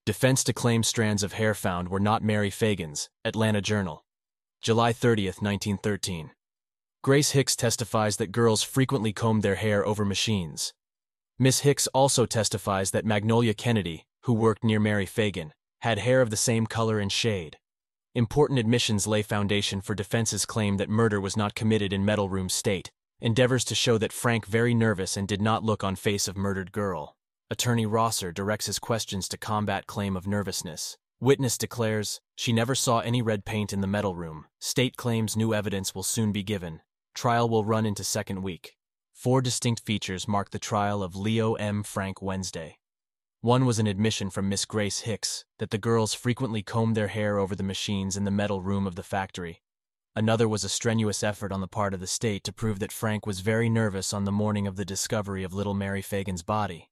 Defense to claim strands of hair found were not Mary Fagan's. Atlanta Journal. July 30th, 1913. Grace Hicks testifies that girls frequently combed their hair over machines. Miss Hicks also testifies that Magnolia Kennedy, who worked near Mary Fagan, had hair of the same color and shade. Important admissions lay foundation for defense's claim that murder was not committed in Metal Room State, endeavors to show that Frank very nervous and did not look on face of murdered girl. Attorney Rosser directs his questions to combat claim of nervousness. Witness declares, she never saw any red paint in the metal room. State claims new evidence will soon be given. Trial will run into second week. 4 distinct features mark the trial of Leo M. Frank Wednesday. One was an admission from Miss Grace Hicks that the girls frequently combed their hair over the machines in the metal room of the factory. Another was a strenuous effort on the part of the state to prove that Frank was very nervous on the morning of the discovery of little Mary Fagan's body.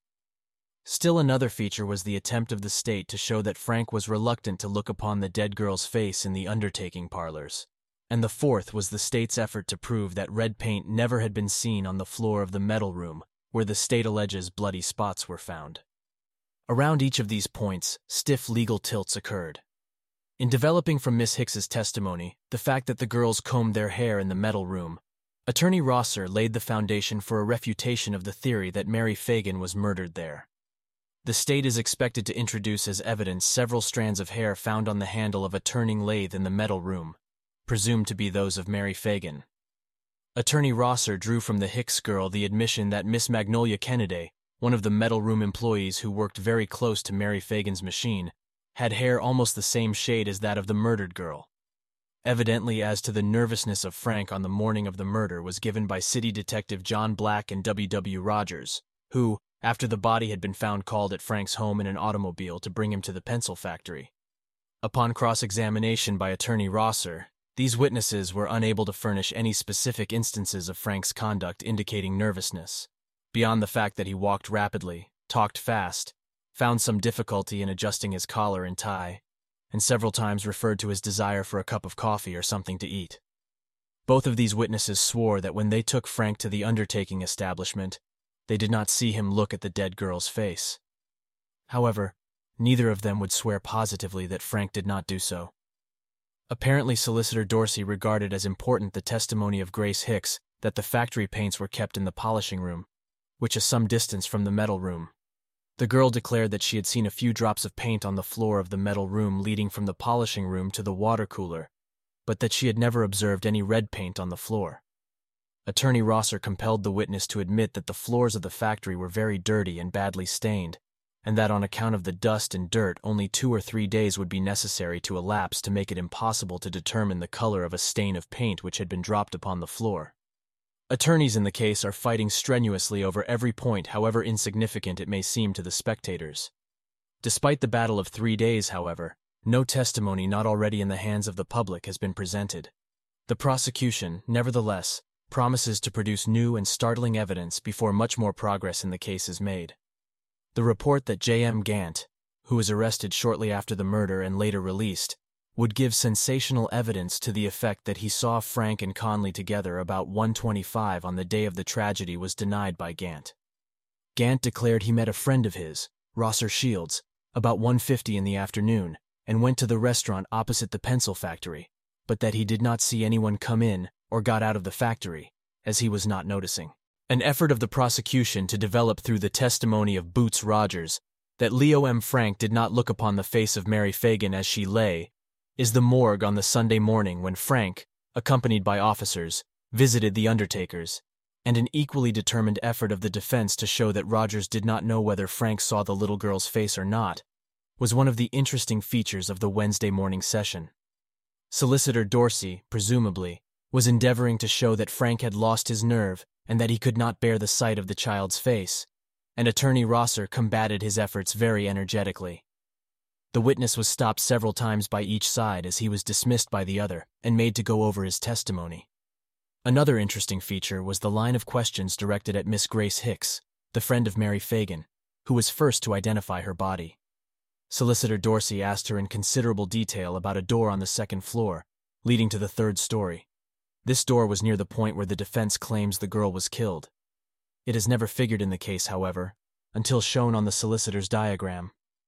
Still another feature was the attempt of the state to show that Frank was reluctant to look upon the dead girl's face in the undertaking parlors. And the fourth was the state's effort to prove that red paint never had been seen on the floor of the metal room, where the state alleges bloody spots were found. Around each of these points, stiff legal tilts occurred. In developing from Miss Hicks's testimony the fact that the girls combed their hair in the metal room, Attorney Rosser laid the foundation for a refutation of the theory that Mary Fagan was murdered there. The state is expected to introduce as evidence several strands of hair found on the handle of a turning lathe in the metal room, presumed to be those of Mary Fagan. Attorney Rosser drew from the Hicks girl the admission that Miss Magnolia Kennedy, one of the metal room employees who worked very close to Mary Fagan's machine, had hair almost the same shade as that of the murdered girl. Evidently as to the nervousness of Frank on the morning of the murder was given by City Detective John Black and W. Rogers, who, after the body had been found, called at Frank's home in an automobile to bring him to the pencil factory. Upon cross-examination by Attorney Rosser, these witnesses were unable to furnish any specific instances of Frank's conduct indicating nervousness, beyond the fact that he walked rapidly, talked fast, found some difficulty in adjusting his collar and tie, and several times referred to his desire for a cup of coffee or something to eat. Both of these witnesses swore that when they took Frank to the undertaking establishment, they did not see him look at the dead girl's face. However, neither of them would swear positively that Frank did not do so. Apparently, Solicitor Dorsey regarded as important the testimony of Grace Hicks that the factory paints were kept in the polishing room, which is some distance from the metal room. The girl declared that she had seen a few drops of paint on the floor of the metal room leading from the polishing room to the water cooler, but that she had never observed any red paint on the floor. Attorney Rosser compelled the witness to admit that the floors of the factory were very dirty and badly stained, and that on account of the dust and dirt only 2 or 3 days would be necessary to elapse to make it impossible to determine the color of a stain of paint which had been dropped upon the floor. Attorneys in the case are fighting strenuously over every point, however insignificant it may seem to the spectators. Despite the battle of 3 days, however, no testimony not already in the hands of the public has been presented. The prosecution, nevertheless, promises to produce new and startling evidence before much more progress in the case is made. The report that J.M. Gant, who was arrested shortly after the murder and later released, would give sensational evidence to the effect that he saw Frank and Conley together about 1:25 on the day of the tragedy was denied by Gant. Gant declared he met a friend of his, Rosser Shields, about 1:50 in the afternoon and went to the restaurant opposite the pencil factory, but that he did not see anyone come in or got out of the factory, as he was not noticing. An effort of the prosecution to develop through the testimony of Boots Rogers that Leo M. Frank did not look upon the face of Mary Fagan as she lay is the morgue on the Sunday morning when Frank, accompanied by officers, visited the undertakers, and an equally determined effort of the defense to show that Rogers did not know whether Frank saw the little girl's face or not, was one of the interesting features of the Wednesday morning session. Solicitor Dorsey, presumably, was endeavoring to show that Frank had lost his nerve and that he could not bear the sight of the child's face, and Attorney Rosser combated his efforts very energetically. The witness was stopped several times by each side as he was dismissed by the other and made to go over his testimony. Another interesting feature was the line of questions directed at Miss Grace Hicks, the friend of Mary Fagan, who was first to identify her body. Solicitor Dorsey asked her in considerable detail about a door on the second floor, leading to the third story. This door was near the point where the defense claims the girl was killed. It has never figured in the case, however, until shown on the solicitor's diagram.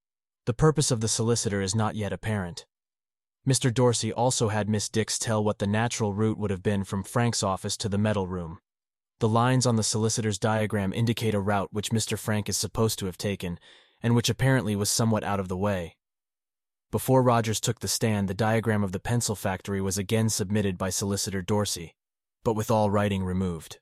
The purpose of the solicitor is not yet apparent. Mr. Dorsey also had Miss Dix tell what the natural route would have been from Frank's office to the metal room. The lines on the solicitor's diagram indicate a route which Mr. Frank is supposed to have taken, and which apparently was somewhat out of the way. Before Rogers took the stand, the diagram of the pencil factory was again submitted by Solicitor Dorsey, but with all writing removed.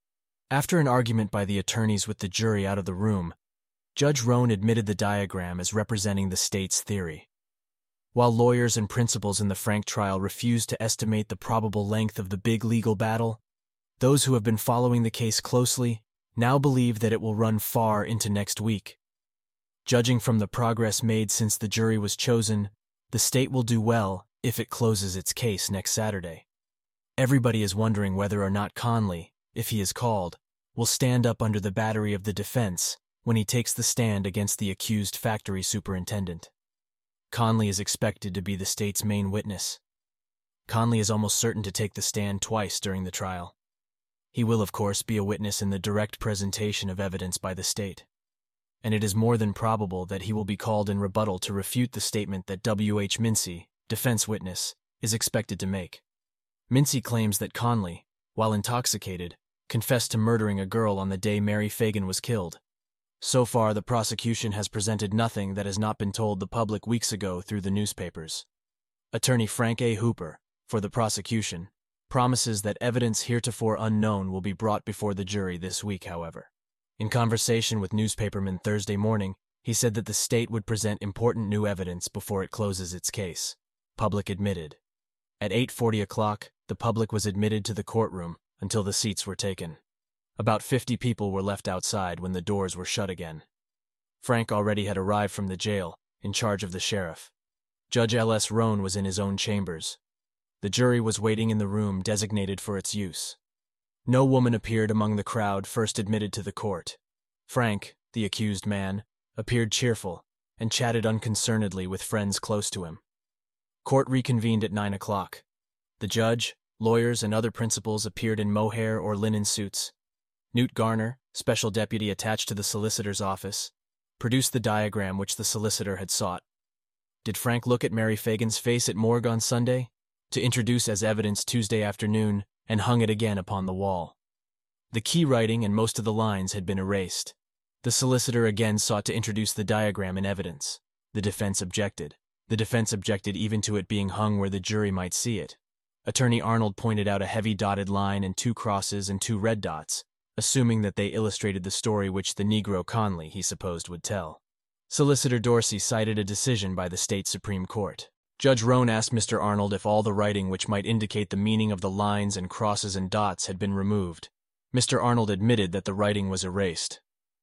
After an argument by the attorneys with the jury out of the room, Judge Roan admitted the diagram as representing the state's theory. While lawyers and principals in the Frank trial refused to estimate the probable length of the big legal battle, those who have been following the case closely now believe that it will run far into next week. Judging from the progress made since the jury was chosen, the state will do well if it closes its case next Saturday. Everybody is wondering whether or not Conley, if he is called, will stand up under the battery of the defense when he takes the stand against the accused factory superintendent. Conley is expected to be the state's main witness. Conley is almost certain to take the stand twice during the trial. He will, of course, be a witness in the direct presentation of evidence by the state, and it is more than probable that he will be called in rebuttal to refute the statement that W.H. Mincy, defense witness, is expected to make. Mincy claims that Conley, while intoxicated, confessed to murdering a girl on the day Mary Fagan was killed. So far, the prosecution has presented nothing that has not been told the public weeks ago through the newspapers. Attorney Frank A. Hooper, for the prosecution, promises that evidence heretofore unknown will be brought before the jury this week, however. In conversation with newspapermen Thursday morning, he said that the state would present important new evidence before it closes its case. Public admitted. At 8:40 o'clock, the public was admitted to the courtroom until the seats were taken. About 50 people were left outside when the doors were shut again. Frank already had arrived from the jail, in charge of the sheriff. Judge L.S. Roan was in his own chambers. The jury was waiting in the room designated for its use. No woman appeared among the crowd first admitted to the court. Frank, the accused man, appeared cheerful and chatted unconcernedly with friends close to him. Court reconvened at 9 o'clock. The judge, lawyers, and other principals appeared in mohair or linen suits. Newt Garner, special deputy attached to the solicitor's office, produced the diagram which the solicitor had sought. Did Frank look at Mary Fagan's face at morgue on Sunday, to introduce as evidence Tuesday afternoon, and hung it again upon the wall? The key writing and most of the lines had been erased. The solicitor again sought to introduce the diagram in evidence. The defense objected. The defense objected even to it being hung where the jury might see it. Attorney Arnold pointed out a heavy dotted line and 2 crosses and 2 red dots, assuming that they illustrated the story which the Negro Conley, he supposed, would tell. Solicitor Dorsey cited a decision by the state Supreme Court. Judge Roan asked Mr. Arnold if all the writing which might indicate the meaning of the lines and crosses and dots had been removed. Mr. Arnold admitted that the writing was erased.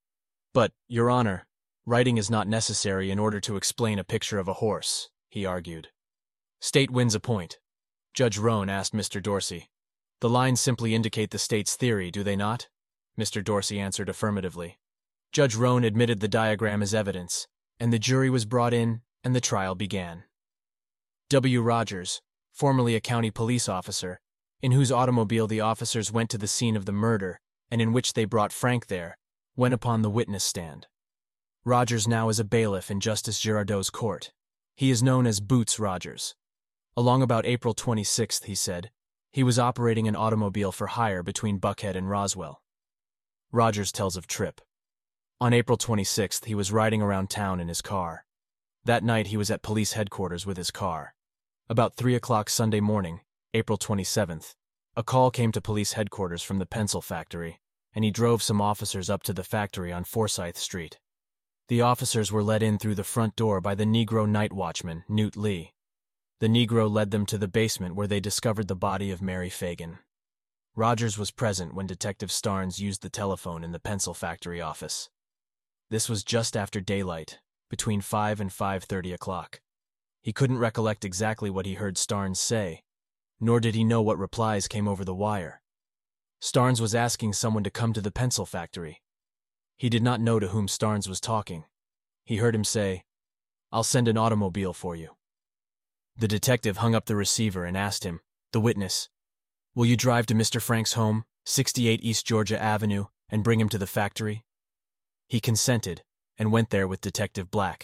But, Your Honor, writing is not necessary in order to explain a picture of a horse, he argued. State wins a point. Judge Roan asked Mr. Dorsey. The lines simply indicate the state's theory, do they not? Mr. Dorsey answered affirmatively. Judge Roan admitted the diagram as evidence, and the jury was brought in, and the trial began. W. Rogers, formerly a county police officer, in whose automobile the officers went to the scene of the murder, and in which they brought Frank there, went upon the witness stand. Rogers now is a bailiff in Justice Girardot's court. He is known as Boots Rogers. Along about April 26th, he said, he was operating an automobile for hire between Buckhead and Roswell. Rogers tells of Tripp. On April 26th, he was riding around town in his car. That night, he was at police headquarters with his car. About 3 o'clock Sunday morning, April 27th, a call came to police headquarters from the pencil factory, and he drove some officers up to the factory on Forsyth Street. The officers were let in through the front door by the Negro night watchman, Newt Lee. The Negro led them to the basement where they discovered the body of Mary Fagan. Rogers was present when Detective Starnes used the telephone in the pencil factory office. This was just after daylight, between 5 and 5:30 o'clock. He couldn't recollect exactly what he heard Starnes say, nor did he know what replies came over the wire. Starnes was asking someone to come to the pencil factory. He did not know to whom Starnes was talking. He heard him say, "I'll send an automobile for you." The detective hung up the receiver and asked him, the witness, "Will you drive to Mr. Frank's home, 68 East Georgia Avenue, and bring him to the factory?" He consented, and went there with Detective Black.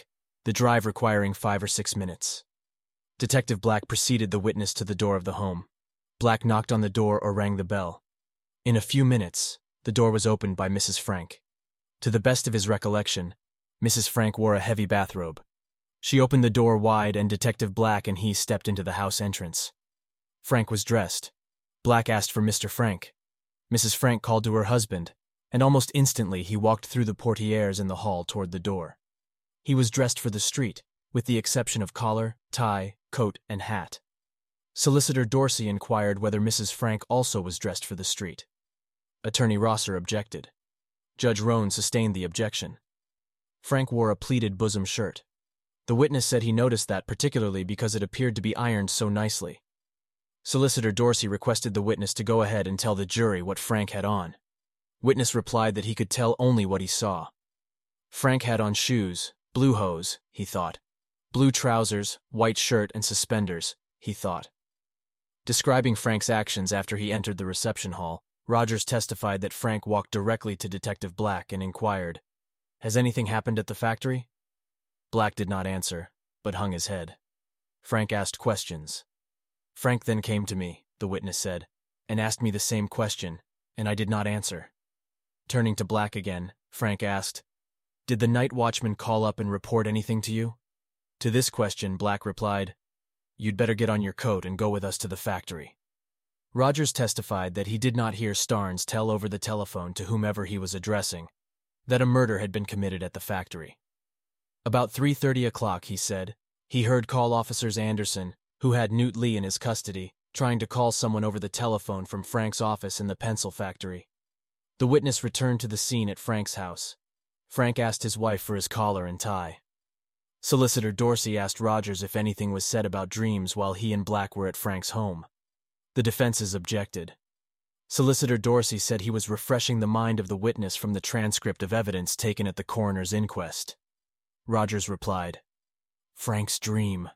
the drive requiring 5 or 6 minutes. Detective Black preceded the witness to the door of the home. Black knocked on the door or rang the bell. In a few minutes, the door was opened by Mrs. Frank. To the best of his recollection, Mrs. Frank wore a heavy bathrobe. She opened the door wide and Detective Black and he stepped into the house entrance. Frank was dressed. Black asked for Mr. Frank. Mrs. Frank called to her husband, and almost instantly he walked through the portieres in the hall toward the door. He was dressed for the street, with the exception of collar, tie, coat, and hat. Solicitor Dorsey inquired whether Mrs. Frank also was dressed for the street. Attorney Rosser objected. Judge Rohn sustained the objection. Frank wore a pleated bosom shirt. The witness said he noticed that particularly because it appeared to be ironed so nicely. Solicitor Dorsey requested the witness to go ahead and tell the jury what Frank had on. Witness replied that he could tell only what he saw. Frank had on shoes, blue hose, he thought. Blue trousers, white shirt, and suspenders, he thought. Describing Frank's actions after he entered the reception hall, Rogers testified that Frank walked directly to Detective Black and inquired, "Has anything happened at the factory?" Black did not answer, but hung his head. Frank asked questions. "Frank then came to me," the witness said, "and asked me the same question, and I did not answer." Turning to Black again, Frank asked, "Did the night watchman call up and report anything to you?" To this question, Black replied, "You'd better get on your coat and go with us to the factory." Rogers testified that he did not hear Starnes tell over the telephone to whomever he was addressing that a murder had been committed at the factory. About 3:30 o'clock, he said, he heard call officers Anderson, who had Newt Lee in his custody, trying to call someone over the telephone from Frank's office in the pencil factory. The witness returned to the scene at Frank's house. Frank asked his wife for his collar and tie. Solicitor Dorsey asked Rogers if anything was said about dreams while he and Black were at Frank's home. The defenses objected. Solicitor Dorsey said he was refreshing the mind of the witness from the transcript of evidence taken at the coroner's inquest. Rogers replied, "Frank's dream."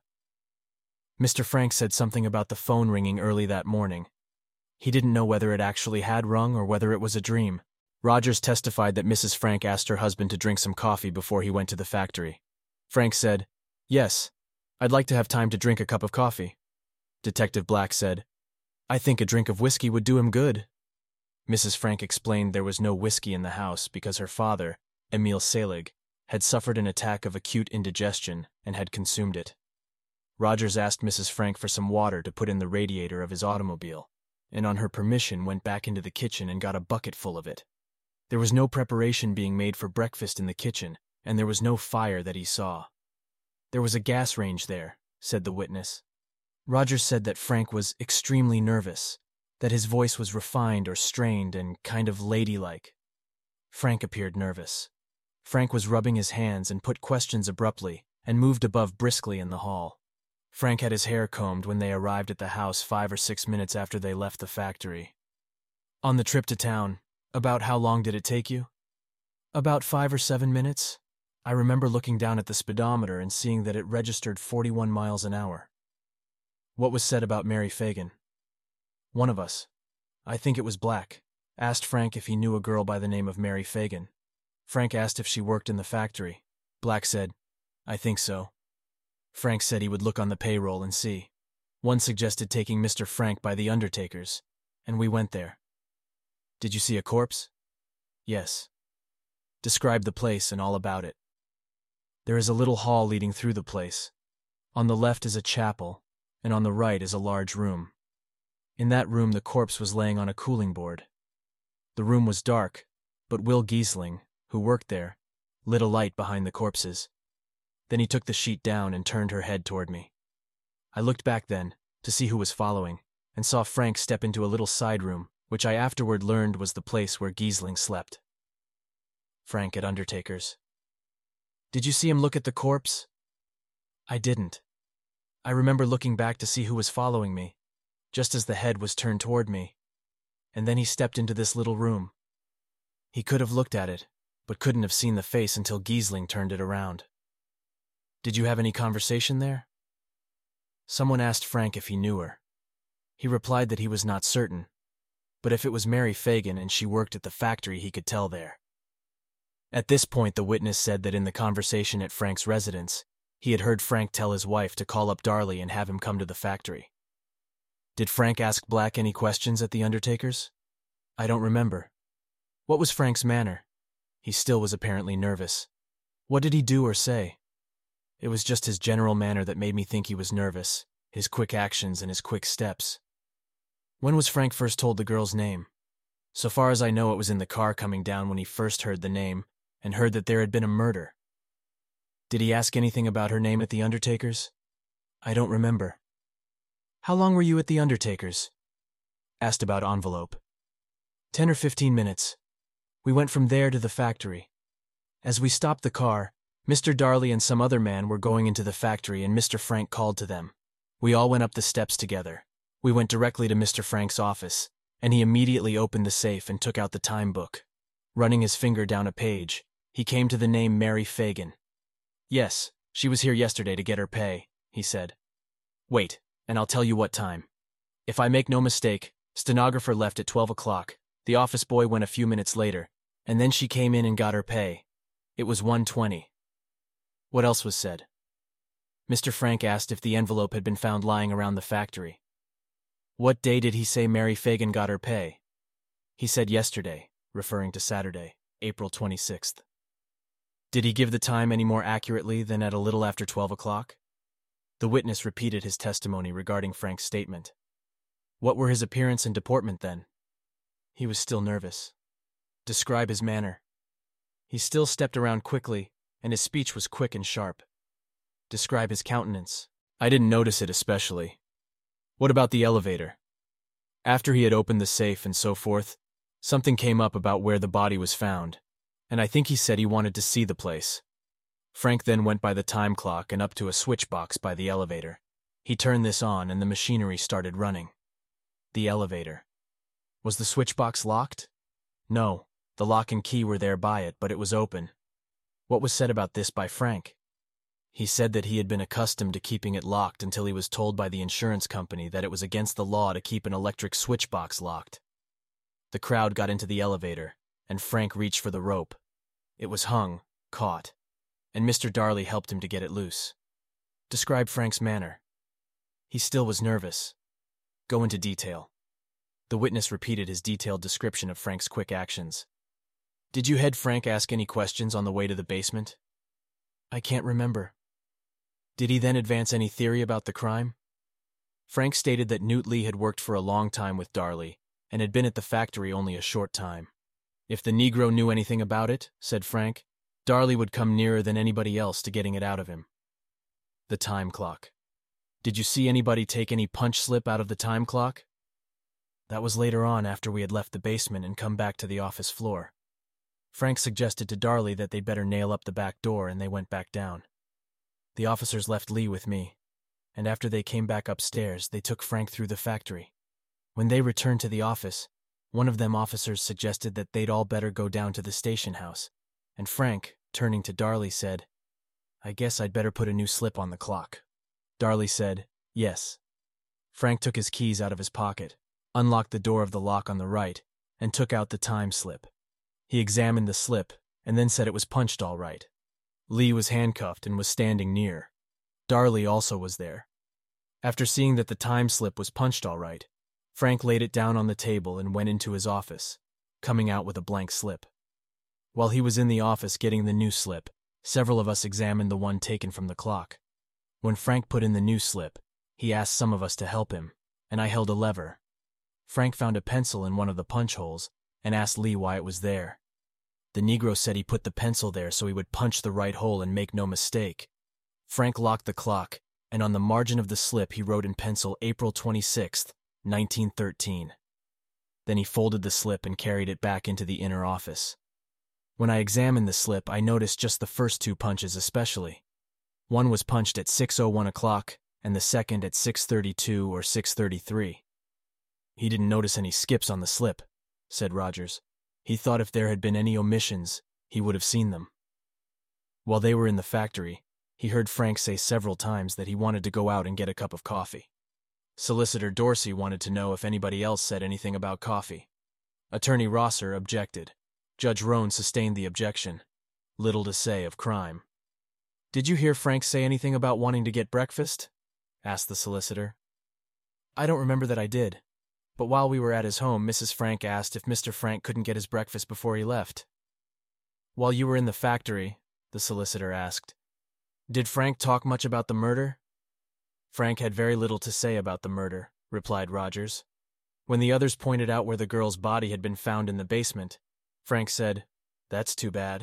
Mr. Frank said something about the phone ringing early that morning. He didn't know whether it actually had rung or whether it was a dream. Rogers testified that Mrs. Frank asked her husband to drink some coffee before he went to the factory. Frank said, "Yes, I'd like to have time to drink a cup of coffee." Detective Black said, "I think a drink of whiskey would do him good." Mrs. Frank explained there was no whiskey in the house because her father, Emil Selig, had suffered an attack of acute indigestion and had consumed it. Rogers asked Mrs. Frank for some water to put in the radiator of his automobile, and on her permission went back into the kitchen and got a bucket full of it. There was no preparation being made for breakfast in the kitchen, and there was no fire that he saw. "There was a gas range there," said the witness. Rogers said that Frank was extremely nervous, that his voice was refined or strained and kind of ladylike. Frank appeared nervous. Frank was rubbing his hands and put questions abruptly and moved above briskly in the hall. Frank had his hair combed when they arrived at the house 5 or 6 minutes after they left the factory. "On the trip to town, about how long did it take you?" "About 5 or 7 minutes. I remember looking down at the speedometer and seeing that it registered 41 miles an hour. "What was said about Mary Fagan?" "One of us, I think it was Black, asked Frank if he knew a girl by the name of Mary Fagan. Frank asked if she worked in the factory. Black said, 'I think so.' Frank said he would look on the payroll and see. One suggested taking Mr. Frank by the undertakers, and we went there." "Did you see a corpse?" "Yes." "Describe the place and all about it." "There is a little hall leading through the place. On the left is a chapel, and on the right is a large room. In that room the corpse was laying on a cooling board. The room was dark, but Will Giesling, who worked there, lit a light behind the corpses. Then he took the sheet down and turned her head toward me. I looked back then, to see who was following, and saw Frank step into a little side room, which I afterward learned was the place where Giesling slept." Frank at undertaker's. "Did you see him look at the corpse?" "I didn't. I remember looking back to see who was following me, just as the head was turned toward me, and then he stepped into this little room. He could have looked at it, but couldn't have seen the face until Giesling turned it around." "Did you have any conversation there?" "Someone asked Frank if he knew her. He replied that he was not certain, but if it was Mary Fagan and she worked at the factory he could tell there." At this point the witness said that in the conversation at Frank's residence, He had heard Frank tell his wife to call up Darley and have him come to the factory. Did Frank ask Black any questions at the undertaker's? I don't remember. What was Frank's manner? He still was apparently nervous. What did he do or say? It was just his general manner that made me think he was nervous, his quick actions and his quick steps. When was Frank first told the girl's name? So far as I know, it was in the car coming down when he first heard the name and heard that there had been a murder. Did he ask anything about her name at the undertaker's? I don't remember. How long were you at the undertaker's? Asked about envelope. 10 or 15 minutes. We went from there to the factory. As we stopped the car, Mr. Darley and some other man were going into the factory and Mr. Frank called to them. We all went up the steps together. We went directly to Mr. Frank's office, and he immediately opened the safe and took out the time book. Running his finger down a page, he came to the name Mary Fagan. Yes, she was here yesterday to get her pay, he said. Wait, and I'll tell you what time. If I make no mistake, stenographer left at 12 o'clock. The office boy went a few minutes later, and then she came in and got her pay. It was 1:20. What else was said? Mr. Frank asked if the envelope had been found lying around the factory. What day did he say Mary Fagan got her pay? He said yesterday, referring to Saturday, April 26th. Did he give the time any more accurately than at a little after 12 o'clock? The witness repeated his testimony regarding Frank's statement. What were his appearance and deportment then? He was still nervous. Describe his manner. He still stepped around quickly, and his speech was quick and sharp. Describe his countenance. I didn't notice it especially. What about the elevator? After he had opened the safe and so forth, something came up about where the body was found, and I think he said he wanted to see the place. Frank then went by the time clock and up to a switch box by the elevator. He turned this on and the machinery started running. The elevator. Was the switch box locked? No, the lock and key were there by it, but it was open. What was said about this by Frank? He said that he had been accustomed to keeping it locked until he was told by the insurance company that it was against the law to keep an electric switch box locked. The crowd got into the elevator, and Frank reached for the rope. It was hung, caught, and Mr. Darley helped him to get it loose. Describe Frank's manner. He still was nervous. Go into detail. The witness repeated his detailed description of Frank's quick actions. Did you head Frank ask any questions on the way to the basement? I can't remember. Did he then advance any theory about the crime? Frank stated that Newt Lee had worked for a long time with Darley and had been at the factory only a short time. If the Negro knew anything about it, said Frank, Darley would come nearer than anybody else to getting it out of him. The time clock. Did you see anybody take any punch slip out of the time clock? That was later on after we had left the basement and come back to the office floor. Frank suggested to Darley that they'd better nail up the back door, and they went back down. The officers left Lee with me, and after they came back upstairs, they took Frank through the factory. When they returned to the office, one of them officers suggested that they'd all better go down to the station house, and Frank, turning to Darley, said, I guess I'd better put a new slip on the clock. Darley said, yes. Frank took his keys out of his pocket, unlocked the door of the lock on the right, and took out the time slip. He examined the slip, and then said it was punched all right. Lee was handcuffed and was standing near. Darley also was there. After seeing that the time slip was punched all right, Frank laid it down on the table and went into his office, coming out with a blank slip. While he was in the office getting the new slip, several of us examined the one taken from the clock. When Frank put in the new slip, he asked some of us to help him, and I held a lever. Frank found a pencil in one of the punch holes and asked Lee why it was there. The Negro said he put the pencil there so he would punch the right hole and make no mistake. Frank locked the clock, and on the margin of the slip he wrote in pencil April 26th, 1913. Then he folded the slip and carried it back into the inner office. When I examined the slip, I noticed just the first two punches especially. One was punched at 6:01 o'clock, and the second at 6:32 or 6:33. He didn't notice any skips on the slip, said Rogers. He thought if there had been any omissions, he would have seen them. While they were in the factory, he heard Frank say several times that he wanted to go out and get a cup of coffee. Solicitor Dorsey wanted to know if anybody else said anything about coffee. Attorney Rosser objected. Judge Roan sustained the objection. Little to say of crime. Did you hear Frank say anything about wanting to get breakfast? Asked the solicitor. I don't remember that I did, but while we were at his home, Mrs. Frank asked if Mr. Frank couldn't get his breakfast before he left. While you were in the factory, the solicitor asked, did Frank talk much about the murder? Frank had very little to say about the murder, replied Rogers. When the others pointed out where the girl's body had been found in the basement, Frank said, That's too bad.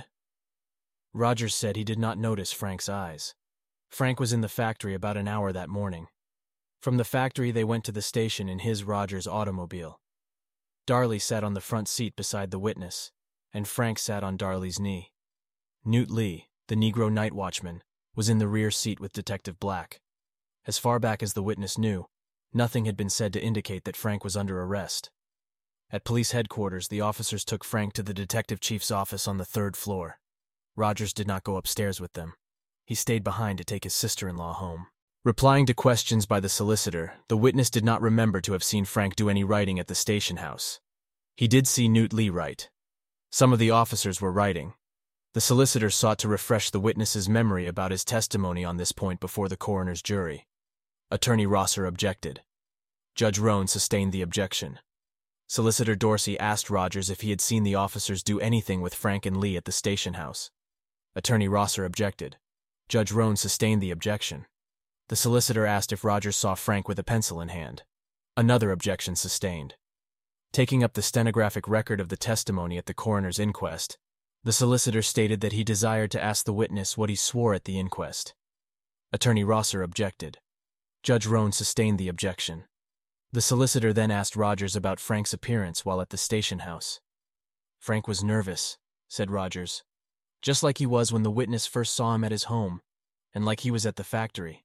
Rogers said he did not notice Frank's eyes. Frank was in the factory about an hour that morning. From the factory they went to the station in his, Rogers' automobile. Darley sat on the front seat beside the witness, and Frank sat on Darley's knee. Newt Lee, the Negro night watchman, was in the rear seat with Detective Black. As far back as the witness knew, nothing had been said to indicate that Frank was under arrest. At police headquarters, the officers took Frank to the detective chief's office on the 3rd floor. Rogers did not go upstairs with them. He stayed behind to take his sister-in-law home. Replying to questions by the solicitor, the witness did not remember to have seen Frank do any writing at the station house. He did see Newt Lee write. Some of the officers were writing. The solicitor sought to refresh the witness's memory about his testimony on this point before the coroner's jury. Attorney Rosser objected. Judge Roan sustained the objection. Solicitor Dorsey asked Rogers if he had seen the officers do anything with Frank and Lee at the station house. Attorney Rosser objected. Judge Roan sustained the objection. The solicitor asked if Rogers saw Frank with a pencil in hand. Another objection sustained. Taking up the stenographic record of the testimony at the coroner's inquest, the solicitor stated that he desired to ask the witness what he swore at the inquest. Attorney Rosser objected. Judge Roan sustained the objection. The solicitor then asked Rogers about Frank's appearance while at the station house. Frank was nervous, said Rogers, just like he was when the witness first saw him at his home, and like he was at the factory.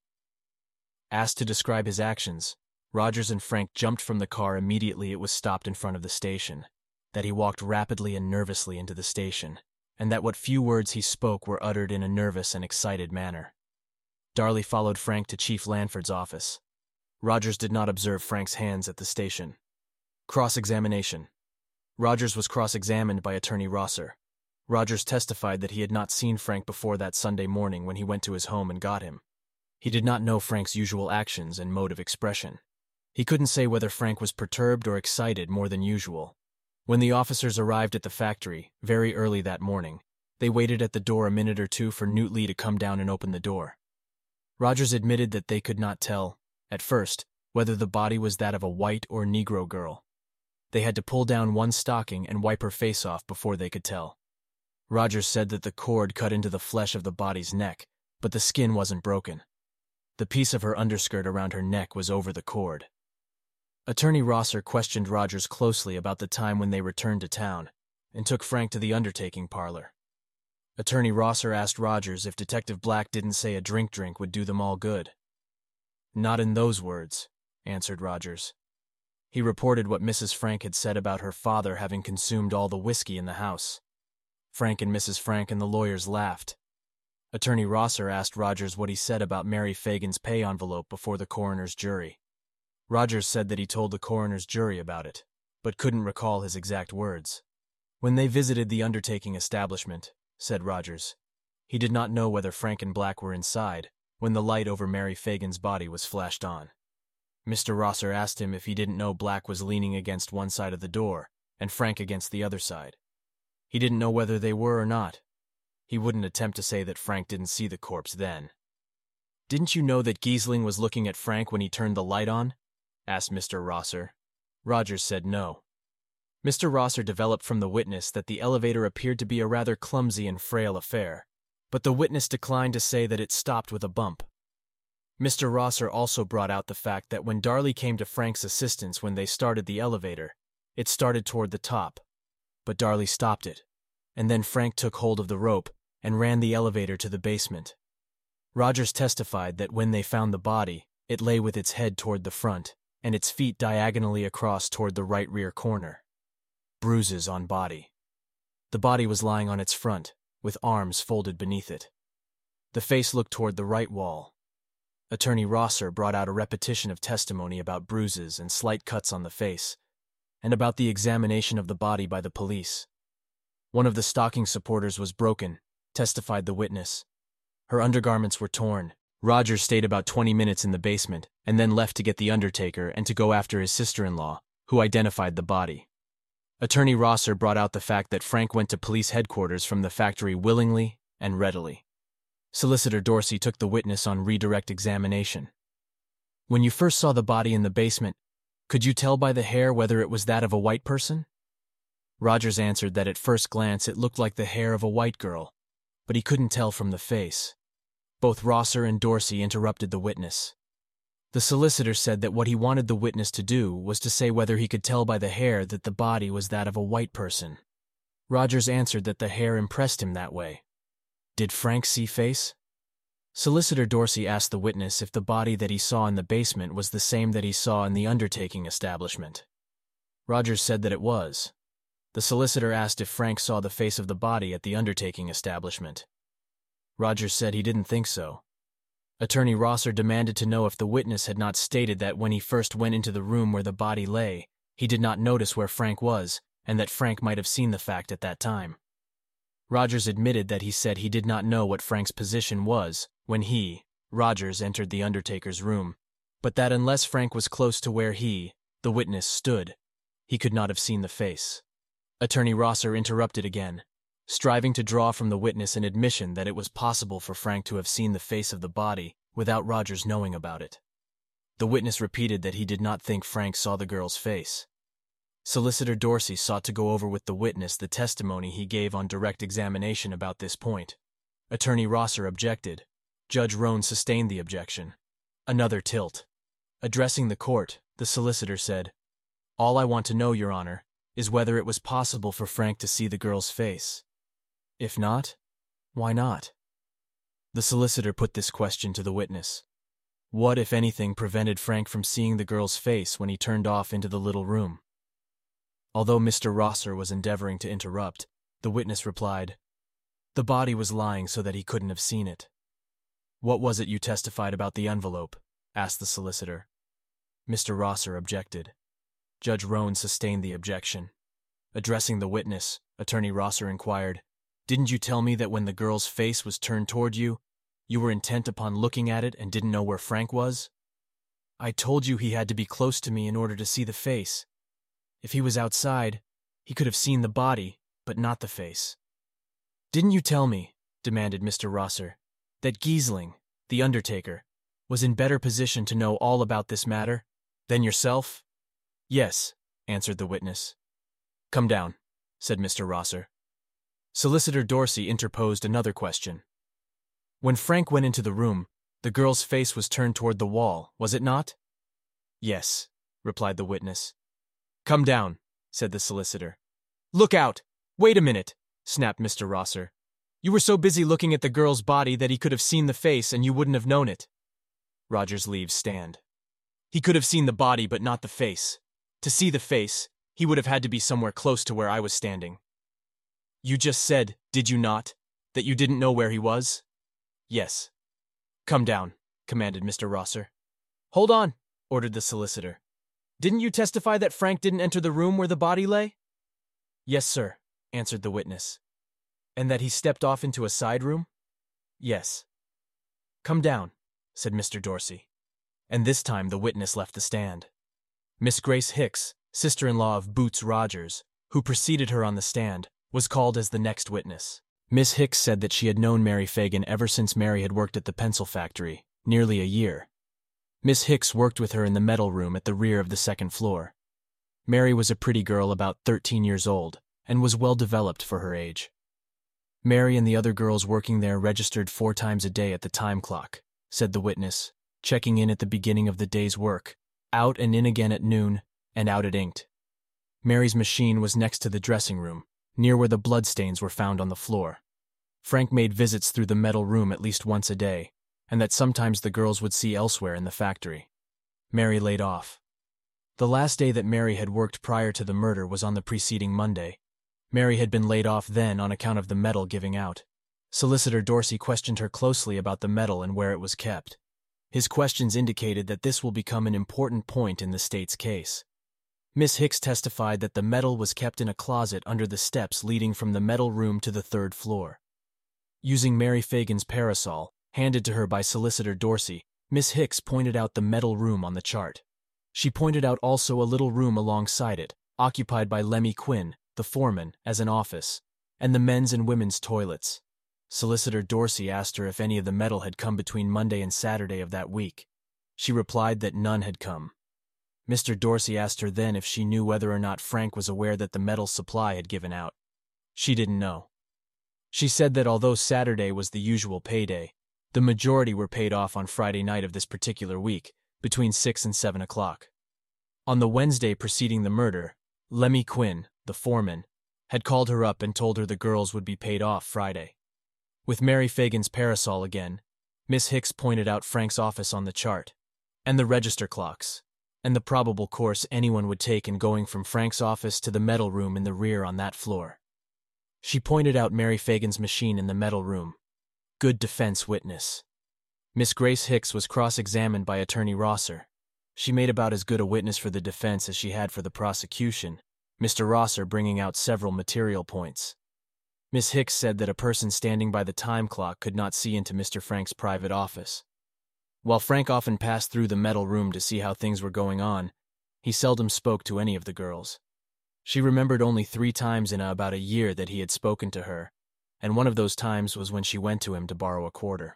Asked to describe his actions, Rogers and Frank jumped from the car immediately it was stopped in front of the station, that he walked rapidly and nervously into the station, and that what few words he spoke were uttered in a nervous and excited manner. Darley followed Frank to Chief Lanford's office. Rogers did not observe Frank's hands at the station. Cross-examination. Rogers was cross-examined by Attorney Rosser. Rogers testified that he had not seen Frank before that Sunday morning when he went to his home and got him. He did not know Frank's usual actions and mode of expression. He couldn't say whether Frank was perturbed or excited more than usual. When the officers arrived at the factory, very early that morning, they waited at the door a minute or two for Newt Lee to come down and open the door. Rogers admitted that they could not tell, at first, whether the body was that of a white or Negro girl. They had to pull down one stocking and wipe her face off before they could tell. Rogers said that the cord cut into the flesh of the body's neck, but the skin wasn't broken. The piece of her underskirt around her neck was over the cord. Attorney Rosser questioned Rogers closely about the time when they returned to town, and took Frank to the undertaking parlor. Attorney Rosser asked Rogers if Detective Black didn't say a drink would do them all good. Not in those words, answered Rogers. He reported what Mrs. Frank had said about her father having consumed all the whiskey in the house. Frank and Mrs. Frank and the lawyers laughed. Attorney Rosser asked Rogers what he said about Mary Fagan's pay envelope before the coroner's jury. Rogers said that he told the coroner's jury about it, but couldn't recall his exact words. When they visited the undertaking establishment, said Rogers, he did not know whether Frank and Black were inside when the light over Mary Fagan's body was flashed on. Mr. Rosser asked him if he didn't know Black was leaning against one side of the door and Frank against the other side. He didn't know whether they were or not. He wouldn't attempt to say that Frank didn't see the corpse then. Didn't you know that Giesling was looking at Frank when he turned the light on? Asked Mr. Rosser. Rogers said no. Mr. Rosser developed from the witness that the elevator appeared to be a rather clumsy and frail affair, but the witness declined to say that it stopped with a bump. Mr. Rosser also brought out the fact that when Darley came to Frank's assistance when they started the elevator, it started toward the top, but Darley stopped it, and then Frank took hold of the rope and ran the elevator to the basement. Rogers testified that when they found the body, it lay with its head toward the front and its feet diagonally across toward the right rear corner. Bruises on body. The body was lying on its front, with arms folded beneath it. The face looked toward the right wall. Attorney Rosser brought out a repetition of testimony about bruises and slight cuts on the face, and about the examination of the body by the police. One of the stocking supporters was broken, testified the witness. Her undergarments were torn. Rogers stayed about 20 minutes in the basement and then left to get the undertaker and to go after his sister-in-law, who identified the body. Attorney Rosser brought out the fact that Frank went to police headquarters from the factory willingly and readily. Solicitor Dorsey took the witness on redirect examination. When you first saw the body in the basement, could you tell by the hair whether it was that of a white person? Rogers answered that at first glance it looked like the hair of a white girl, but he couldn't tell from the face. Both Rosser and Dorsey interrupted the witness. The solicitor said that what he wanted the witness to do was to say whether he could tell by the hair that the body was that of a white person. Rogers answered that the hair impressed him that way. Did Frank see face? Solicitor Dorsey asked the witness if the body that he saw in the basement was the same that he saw in the undertaking establishment. Rogers said that it was. The solicitor asked if Frank saw the face of the body at the undertaking establishment. Rogers said he didn't think so. Attorney Rosser demanded to know if the witness had not stated that when he first went into the room where the body lay, he did not notice where Frank was, and that Frank might have seen the fact at that time. Rogers admitted that he said he did not know what Frank's position was when he, Rogers, entered the undertaker's room, but that unless Frank was close to where he, the witness, stood, he could not have seen the face. Attorney Rosser interrupted again, striving to draw from the witness an admission that it was possible for Frank to have seen the face of the body without Rogers knowing about it. The witness repeated that he did not think Frank saw the girl's face. Solicitor Dorsey sought to go over with the witness the testimony he gave on direct examination about this point. Attorney Rosser objected. Judge Rohn sustained the objection. Another tilt. Addressing the court, the solicitor said, "All I want to know, Your Honor, is whether it was possible for Frank to see the girl's face. If not, why not?" The solicitor put this question to the witness. What, if anything, prevented Frank from seeing the girl's face when he turned off into the little room? Although Mr. Rosser was endeavoring to interrupt, the witness replied, "The body was lying so that he couldn't have seen it." "What was it you testified about the envelope?" asked the solicitor. Mr. Rosser objected. Judge Rohn sustained the objection. Addressing the witness, Attorney Rosser inquired, "Didn't you tell me that when the girl's face was turned toward you, you were intent upon looking at it and didn't know where Frank was?" "I told you he had to be close to me in order to see the face. If he was outside, he could have seen the body, but not the face." "Didn't you tell me," demanded Mr. Rosser, "that Giesling, the undertaker, was in better position to know all about this matter than yourself?" "Yes," answered the witness. "Come down," said Mr. Rosser. Solicitor Dorsey interposed another question. "When Frank went into the room, the girl's face was turned toward the wall, was it not?" "Yes," replied the witness. "Come down," said the solicitor. "Look out! Wait a minute," snapped Mr. Rosser. "You were so busy looking at the girl's body that he could have seen the face and you wouldn't have known it." Rogers leaves stand. "He could have seen the body but not the face. To see the face, he would have had to be somewhere close to where I was standing." "You just said, did you not, that you didn't know where he was?" "Yes." "Come down," commanded Mr. Rosser. "Hold on," ordered the solicitor. "Didn't you testify that Frank didn't enter the room where the body lay?" "Yes, sir," answered the witness. "And that he stepped off into a side room?" "Yes." "Come down," said Mr. Dorsey. And this time the witness left the stand. Miss Grace Hicks, sister-in-law of Boots Rogers, who preceded her on the stand, was called as the next witness. Miss Hicks said that she had known Mary Fagan ever since Mary had worked at the pencil factory, nearly a year. Miss Hicks worked with her in the metal room at the rear of the second floor. Mary was a pretty girl about 13 years old and was well developed for her age. Mary and the other girls working there registered 4 times a day at the time clock, said the witness, checking in at the beginning of the day's work, out and in again at noon, and out at inked. Mary's machine was next to the dressing room, near where the bloodstains were found on the floor. Frank made visits through the metal room at least once a day, and that sometimes the girls would see elsewhere in the factory. Mary laid off. The last day that Mary had worked prior to the murder was on the preceding Monday. Mary had been laid off then on account of the metal giving out. Solicitor Dorsey questioned her closely about the metal and where it was kept. His questions indicated that this will become an important point in the state's case. Miss Hicks testified that the metal was kept in a closet under the steps leading from the metal room to the 3rd floor. Using Mary Fagan's parasol, handed to her by Solicitor Dorsey, Miss Hicks pointed out the metal room on the chart. She pointed out also a little room alongside it, occupied by Lemmy Quinn, the foreman, as an office, and the men's and women's toilets. Solicitor Dorsey asked her if any of the metal had come between Monday and Saturday of that week. She replied that none had come. Mr. Dorsey asked her then if she knew whether or not Frank was aware that the metal supply had given out. She didn't know. She said that although Saturday was the usual payday, the majority were paid off on Friday night of this particular week, between 6 and 7 o'clock. On the Wednesday preceding the murder, Lemmy Quinn, the foreman, had called her up and told her the girls would be paid off Friday. With Mary Fagan's parasol again, Miss Hicks pointed out Frank's office on the chart, and the register clocks, and the probable course anyone would take in going from Frank's office to the metal room in the rear on that floor. She pointed out Mary Fagan's machine in the metal room. Good defense witness. Miss Grace Hicks was cross-examined by Attorney Rosser. She made about as good a witness for the defense as she had for the prosecution, Mr. Rosser bringing out several material points. Miss Hicks said that a person standing by the time clock could not see into Mr. Frank's private office. While Frank often passed through the metal room to see how things were going on, he seldom spoke to any of the girls. She remembered only 3 times in about a year that he had spoken to her, and one of those times was when she went to him to borrow a quarter.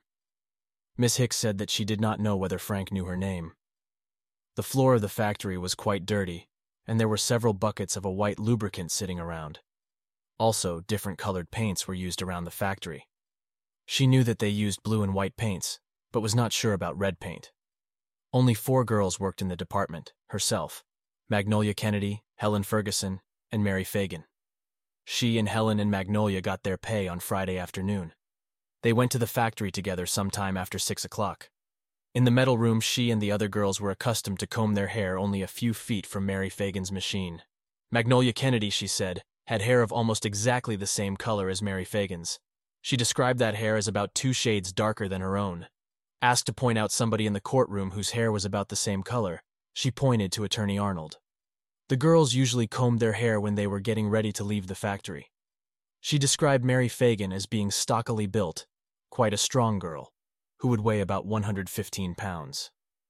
Miss Hicks said that she did not know whether Frank knew her name. The floor of the factory was quite dirty, and there were several buckets of a white lubricant sitting around. Also, different colored paints were used around the factory. She knew that they used blue and white paints, but was not sure about red paint. Only 4 girls worked in the department, herself, Magnolia Kennedy, Helen Ferguson, and Mary Fagan. She and Helen and Magnolia got their pay on Friday afternoon. They went to the factory together sometime after 6 o'clock. In the metal room, she and the other girls were accustomed to comb their hair only a few feet from Mary Fagan's machine. Magnolia Kennedy, she said, had hair of almost exactly the same color as Mary Fagan's. She described that hair as about 2 shades darker than her own. Asked to point out somebody in the courtroom whose hair was about the same color, she pointed to Attorney Arnold. The girls usually combed their hair when they were getting ready to leave the factory. She described Mary Fagan as being stockily built, quite a strong girl, who would weigh about 115 pounds.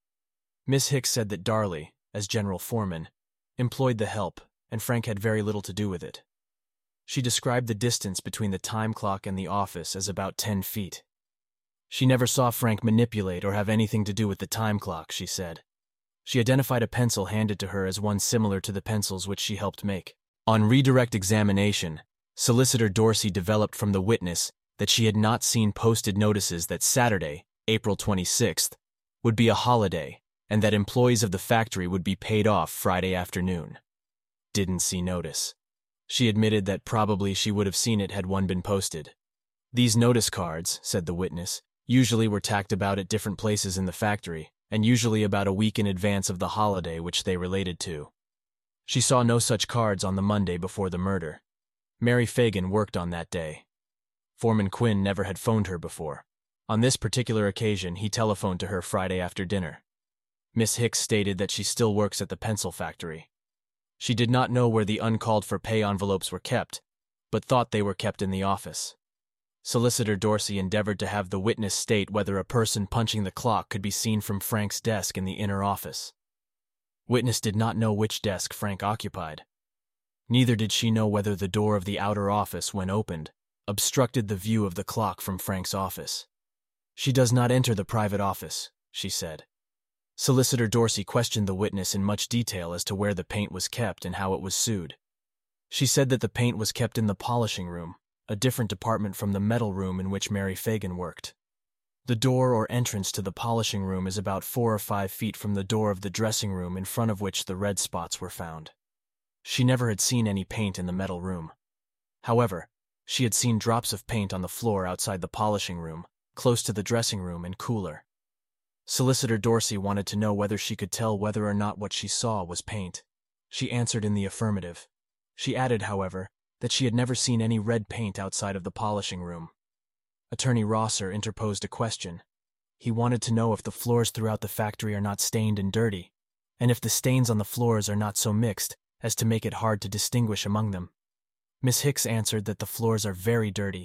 Miss Hicks said that Darley, as general foreman, employed the help, and Frank had very little to do with it. She described the distance between the time clock and the office as about 10 feet. She never saw Frank manipulate or have anything to do with the time clock, she said. She identified a pencil handed to her as one similar to the pencils which she helped make. On redirect examination, Solicitor Dorsey developed from the witness that she had not seen posted notices that Saturday, April 26th, would be a holiday and that employees of the factory would be paid off Friday afternoon. Didn't see notice. She admitted that probably she would have seen it had one been posted. These notice cards, said the witness, usually were tacked about at different places in the factory, and usually about a week in advance of the holiday which they related to. She saw no such cards on the Monday before the murder. Mary Fagan worked on that day. Foreman Quinn never had phoned her before. On this particular occasion, he telephoned to her Friday after dinner. Miss Hicks stated that she still works at the pencil factory. She did not know where the uncalled-for pay envelopes were kept, but thought they were kept in the office. Solicitor Dorsey endeavored to have the witness state whether a person punching the clock could be seen from Frank's desk in the inner office. Witness did not know which desk Frank occupied. Neither did she know whether the door of the outer office, when opened, obstructed the view of the clock from Frank's office. She does not enter the private office, she said. Solicitor Dorsey questioned the witness in much detail as to where the paint was kept and how it was sued. She said that the paint was kept in the polishing room, a different department from the metal room in which Mary Fagan worked. The door or entrance to the polishing room is about 4 or 5 feet from the door of the dressing room in front of which the red spots were found. She never had seen any paint in the metal room. However, she had seen drops of paint on the floor outside the polishing room, close to the dressing room and cooler. Solicitor Dorsey wanted to know whether she could tell whether or not what she saw was paint. She answered in the affirmative. She added, however, that she had never seen any red paint outside of the polishing room. Attorney Rosser interposed a question. He wanted to know if the floors throughout the factory are not stained and dirty, and if the stains on the floors are not so mixed as to make it hard to distinguish among them. Miss Hicks answered that the floors are very dirty,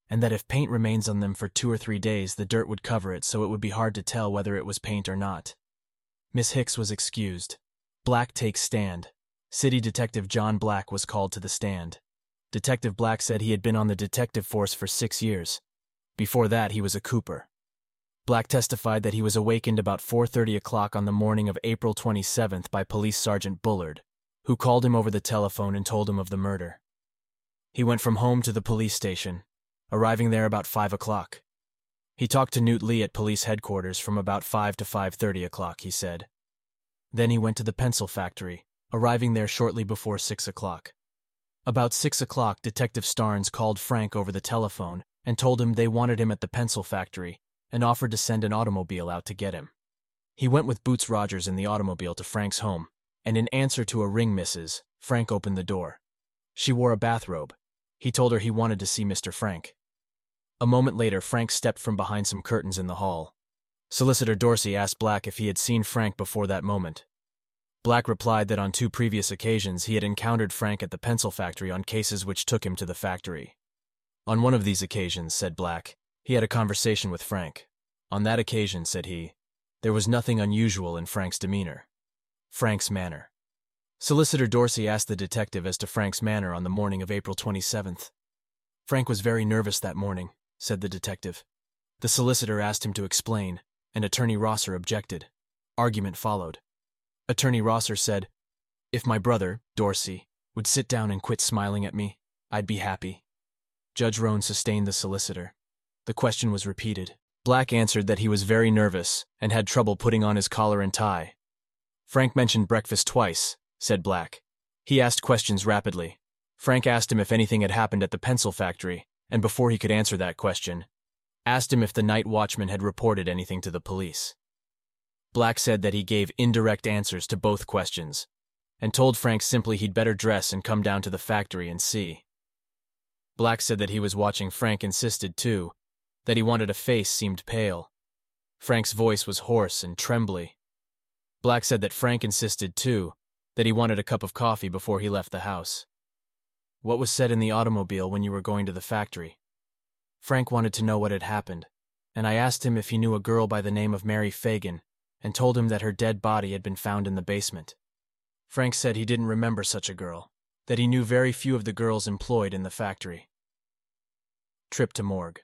and that if paint remains on them for 2 or 3 days, the dirt would cover it, so it would be hard to tell whether it was paint or not. Miss Hicks was excused. Black takes stand. City Detective John Black was called to the stand. Detective Black said he had been on the detective force for 6 years. Before that, he was a cooper. Black testified that he was awakened about 4:30 o'clock on the morning of April 27th by Police Sergeant Bullard, who called him over the telephone and told him of the murder. He went from home to the police station, arriving there about 5 o'clock. He talked to Newt Lee at police headquarters from about 5 to 5:30 o'clock, he said. Then he went to the pencil factory, arriving there shortly before 6 o'clock. About 6 o'clock, Detective Starnes called Frank over the telephone and told him they wanted him at the pencil factory and offered to send an automobile out to get him. He went with Boots Rogers in the automobile to Frank's home, and in answer to a ring misses, Frank opened the door. She wore a bathrobe. He told her he wanted to see Mr. Frank. A moment later, Frank stepped from behind some curtains in the hall. Solicitor Dorsey asked Black if he had seen Frank before that moment. Black replied that on 2 previous occasions he had encountered Frank at the pencil factory on cases which took him to the factory. On one of these occasions, said Black, he had a conversation with Frank. On that occasion, said he, there was nothing unusual in Frank's demeanor. Frank's manner. Solicitor Dorsey asked the detective as to Frank's manner on the morning of April 27th. Frank was very nervous that morning, said the detective. The solicitor asked him to explain, and Attorney Rosser objected. Argument followed. Attorney Rosser said, "If my brother, Dorsey, would sit down and quit smiling at me, I'd be happy." Judge Roan sustained the solicitor. The question was repeated. Black answered that he was very nervous and had trouble putting on his collar and tie. Frank mentioned breakfast twice, said Black. He asked questions rapidly. Frank asked him if anything had happened at the pencil factory, and before he could answer that question, asked him if the night watchman had reported anything to the police. Black said that he gave indirect answers to both questions, and told Frank simply he'd better dress and come down to the factory and see. Black said that he was watching Frank insisted, too, that he wanted a face seemed pale. Frank's voice was hoarse and trembly. Black said that Frank insisted, too, that he wanted a cup of coffee before he left the house. What was said in the automobile when you were going to the factory? Frank wanted to know what had happened, and I asked him if he knew a girl by the name of Mary Fagan, and told him that her dead body had been found in the basement. Frank said he didn't remember such a girl, that he knew very few of the girls employed in the factory. Trip to morgue.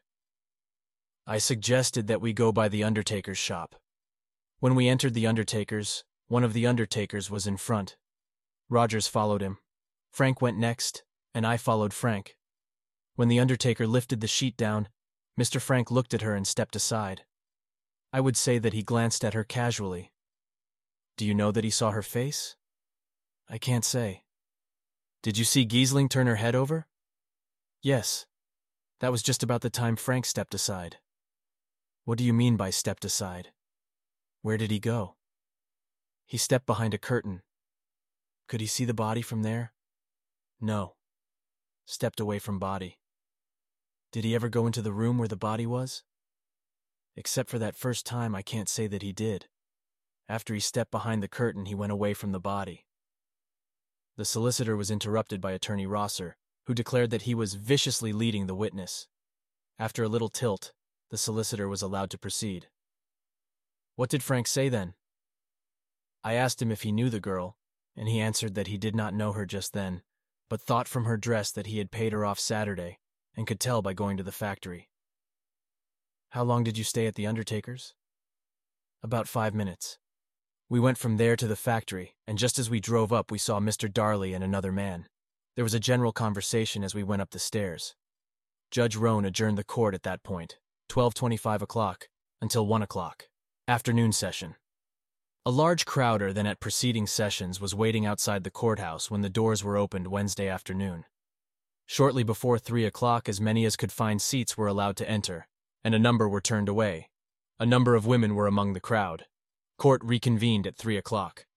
I suggested that we go by the undertaker's shop. When we entered the undertaker's, one of the undertakers was in front. Rogers followed him. Frank went next, and I followed Frank. When the undertaker lifted the sheet down, Mr. Frank looked at her and stepped aside. I would say that he glanced at her casually. Do you know that he saw her face? I can't say. Did you see Giesling turn her head over? Yes. That was just about the time Frank stepped aside. What do you mean by stepped aside? Where did he go? He stepped behind a curtain. Could he see the body from there? No. Stepped away from body. Did he ever go into the room where the body was? Except for that first time, I can't say that he did. After he stepped behind the curtain, he went away from the body. The solicitor was interrupted by Attorney Rosser, who declared that he was viciously leading the witness. After a little tilt, the solicitor was allowed to proceed. What did Frank say then? I asked him if he knew the girl, and he answered that he did not know her just then, but thought from her dress that he had paid her off Saturday, and could tell by going to the factory. How long did you stay at the undertaker's? About 5 minutes. We went from there to the factory, and just as we drove up, we saw Mr. Darley and another man. There was a general conversation as we went up the stairs. Judge Roan adjourned the court at that point, 12:25 o'clock, until 1 o'clock. Afternoon session. A large crowder than at preceding sessions was waiting outside the courthouse when the doors were opened Wednesday afternoon. Shortly before 3 o'clock, as many as could find seats were allowed to enter, and a number were turned away. A number of women were among the crowd. Court reconvened at 3 o'clock.